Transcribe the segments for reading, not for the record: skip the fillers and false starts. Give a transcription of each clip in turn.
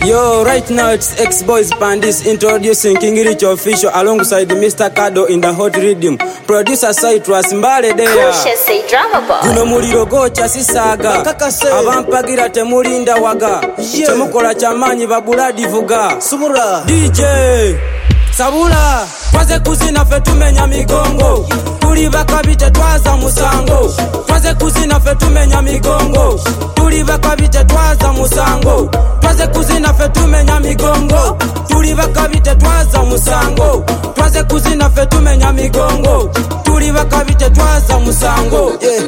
Yo, right now it's X-Boys Pandis introducing King Rich Official alongside Mr. Kado in the hot rhythm. Producer Citrus Mbale there. Guno muliro gocha sisaga. Abampagira temulinda waga. Temukola chamanyi babuladi vuga. Sumura DJ Sabula twaze kuzina fe tumenya migongo. Tuli bakabite twaza musango. Twaze kuzina fe tumenya migongo. Tuli bakabite twaza musango. Twaze kuzina fe tumenya migongo. Tuli bakabite twaza musango. Twaze kuzina fe tumenya migongo. Tuli bakabite twaza musango.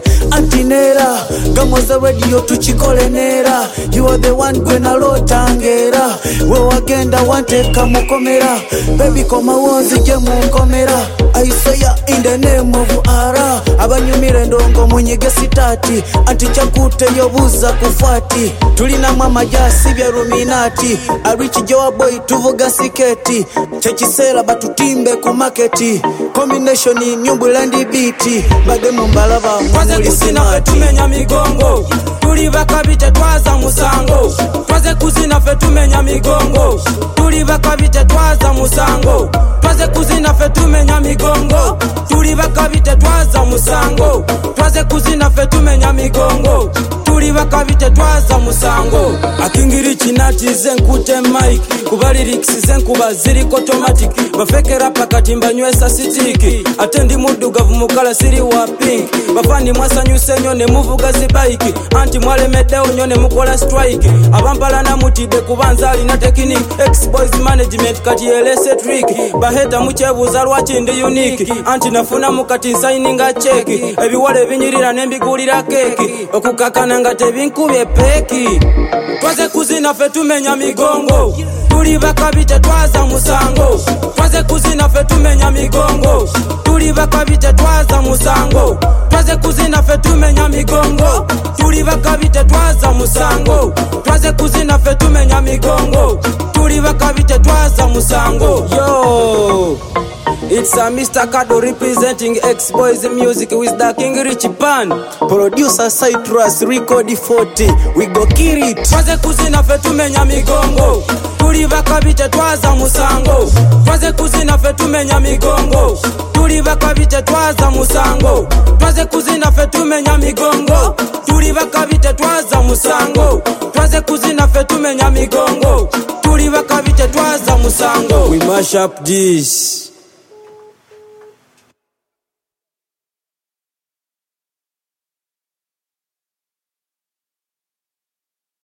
Antinera gamoza radio tuchikole nera. You are the one gwena lotangera. We wagenda wanteka mukomera. Baby koma wozi je mukomera. I say ya in the name of Ara. Abanyumire ndongo mwenyege sitati. Anti chakute yobuza kufati. Tulina mama jasi bya ruminati. Arichi jowa boy tuvuga siketi. Chechisera batutimbe ku marketi. Combination ni nyumbulandi biti. Bade mumbalaba twaze kuzina fe tumenya migongo. Tuli bakabite twaza musango. Twaze kuzina fe tumenya migongo. Tuli bakabite twaza musango. Twaze kuzina fe tumenya migongo. Tuli bakabite twaza musango. Twaze kuzina fe tumenya migongo. Tuli bakabite twaza musango. Akingiri chinati zenkute mic. Kuba lyrics zenkuba ziriko automatic. Bafekera pakati mbanywesa sitiki. Atendi mudugavu mukala siri wa pink. Bafani mwasanyuse nyone muvuga zibaiki. Anti mwale medeo nyone mukola strike. Abampala na mutide kubanza alina technique. X-Boys management kati elese trick. Baheta muchebuza lwachindi unique. Anti nafuna mukati signinga cheki. Ebiwale binyirira nembigulira keki. Okukakana nga tebinkubye peki. Twaze kuzina fe tumenya migongo. Tuli bakabite twaza musango. Twaze kuzina fe tumenya migongo. Tuli bakabite twaza musango. Twaze kuzina fe tumenya migongo. Tuli bakabite twaza musango. Twaze kuzina fe tumenya migongo. Tuli bakabite twaza musango. Yo, it's a Mr. Kado representing X-Boys music with the King Rich Band. Producer Citrus record 40. We go kill it. Twaze kuzina fe tumenya migongo. Tuli bakabite twaza musango. Twaze kuzina fe tumenya migongo. Tuli bakabite twaza musango. Twaze kuzina fe tumenya migongo. Tuli bakabite twaza musango. Twaze kuzina fe tumenya migongo. Tuli bakabite twaza musango. We mash up this.